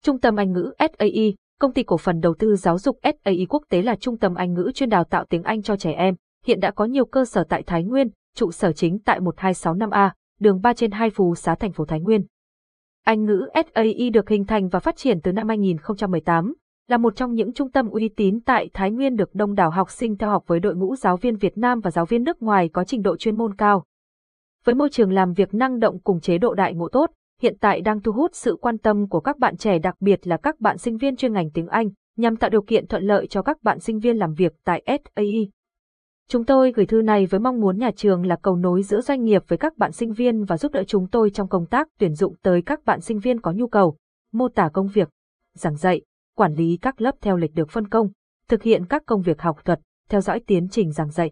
Trung tâm Anh ngữ SAE, công ty cổ phần đầu tư giáo dục SAE Quốc tế là trung tâm Anh ngữ chuyên đào tạo tiếng Anh cho trẻ em, hiện đã có nhiều cơ sở tại Thái Nguyên, trụ sở chính tại 1265A, đường 3/2 Phú Xá, thành phố Thái Nguyên. Anh ngữ SAE được hình thành và phát triển từ năm 2018, là một trong những trung tâm uy tín tại Thái Nguyên, được đông đảo học sinh theo học với đội ngũ giáo viên Việt Nam và giáo viên nước ngoài có trình độ chuyên môn cao. Với môi trường làm việc năng động cùng chế độ đại ngộ tốt, hiện tại đang thu hút sự quan tâm của các bạn trẻ, đặc biệt là các bạn sinh viên chuyên ngành tiếng Anh, nhằm tạo điều kiện thuận lợi cho các bạn sinh viên làm việc tại SAE. Chúng tôi gửi thư này với mong muốn nhà trường là cầu nối giữa doanh nghiệp với các bạn sinh viên và giúp đỡ chúng tôi trong công tác tuyển dụng tới các bạn sinh viên có nhu cầu, mô tả công việc, giảng dạy, quản lý các lớp theo lịch được phân công, thực hiện các công việc học thuật, theo dõi tiến trình giảng dạy.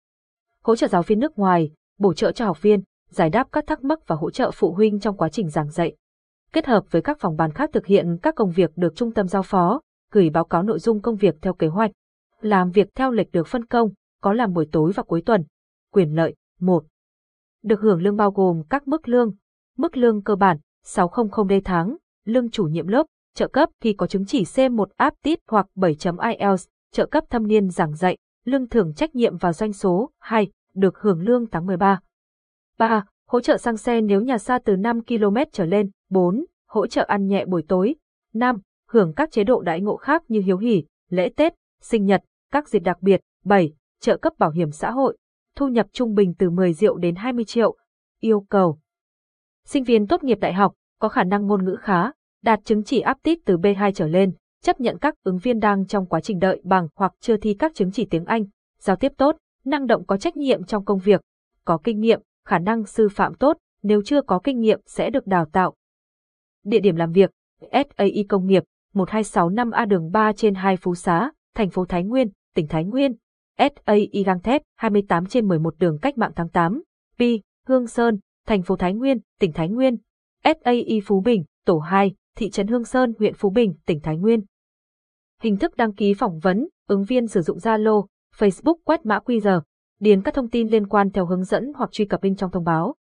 Hỗ trợ giáo viên nước ngoài, bổ trợ cho học viên, giải đáp các thắc mắc và hỗ trợ phụ huynh trong quá trình giảng dạy. Kết hợp với các phòng ban khác thực hiện các công việc được trung tâm giao phó, gửi báo cáo nội dung công việc theo kế hoạch, làm việc theo lịch được phân công, có làm buổi tối và cuối tuần. Quyền lợi 1. Được hưởng lương bao gồm các mức lương cơ bản 600 D tháng, lương chủ nhiệm lớp, trợ cấp khi có chứng chỉ C1 aptitude hoặc 7 IELTS, trợ cấp thâm niên giảng dạy, lương thưởng trách nhiệm và doanh số. 2. Được hưởng lương tháng 13. 3. Hỗ trợ xăng xe nếu nhà xa từ 5 km trở lên. 4. Hỗ trợ ăn nhẹ buổi tối. 5. Hưởng các chế độ đãi ngộ khác như hiếu hỉ, lễ Tết, sinh nhật, các dịp đặc biệt. 7. Trợ cấp bảo hiểm xã hội. Thu nhập trung bình từ 10 triệu đến 20 triệu. Yêu cầu: sinh viên tốt nghiệp đại học, có khả năng ngôn ngữ khá, đạt chứng chỉ aptitude từ B2 trở lên, chấp nhận các ứng viên đang trong quá trình đợi bằng hoặc chưa thi các chứng chỉ tiếng Anh, giao tiếp tốt, năng động có trách nhiệm trong công việc, có kinh nghiệm, khả năng sư phạm tốt, nếu chưa có kinh nghiệm sẽ được đào tạo. Địa điểm làm việc: SAE Công nghiệp, 1265A đường 3/2 Phú Xá, thành phố Thái Nguyên, tỉnh Thái Nguyên. SAE Gang Thép, 28/11 đường Cách mạng tháng 8, P. Hương Sơn, thành phố Thái Nguyên, tỉnh Thái Nguyên. SAE Phú Bình, tổ 2, thị trấn Hương Sơn, huyện Phú Bình, tỉnh Thái Nguyên. Hình thức đăng ký phỏng vấn: ứng viên sử dụng Zalo, Facebook, quét mã QR, điền các thông tin liên quan theo hướng dẫn hoặc truy cập link trong thông báo.